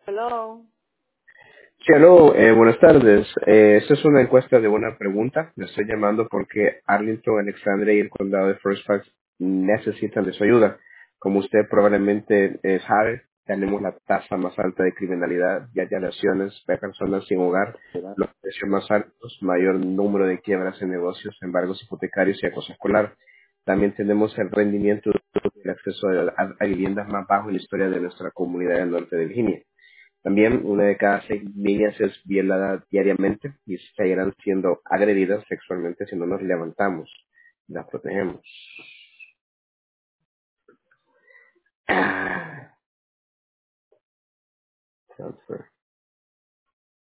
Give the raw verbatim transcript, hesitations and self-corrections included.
Hello. Sí, aló, eh, buenas tardes. Eh, esta es una encuesta de una pregunta. Le estoy llamando porque Arlington, Alexandria y el condado de Fairfax necesitan de su ayuda. Como usted probablemente eh, sabe, tenemos la tasa más alta de criminalidad y alienaciones de personas sin hogar, los precios más altos, mayor número de quiebras en negocios, embargos hipotecarios y acoso escolar. También tenemos el rendimiento del acceso a, a- a viviendas más bajo en la historia de nuestra comunidad del norte de Virginia. También una de cada seis niñas es violada diariamente y seguirán siendo agredidas sexualmente si no nos levantamos y las protegemos. Ah, transfer.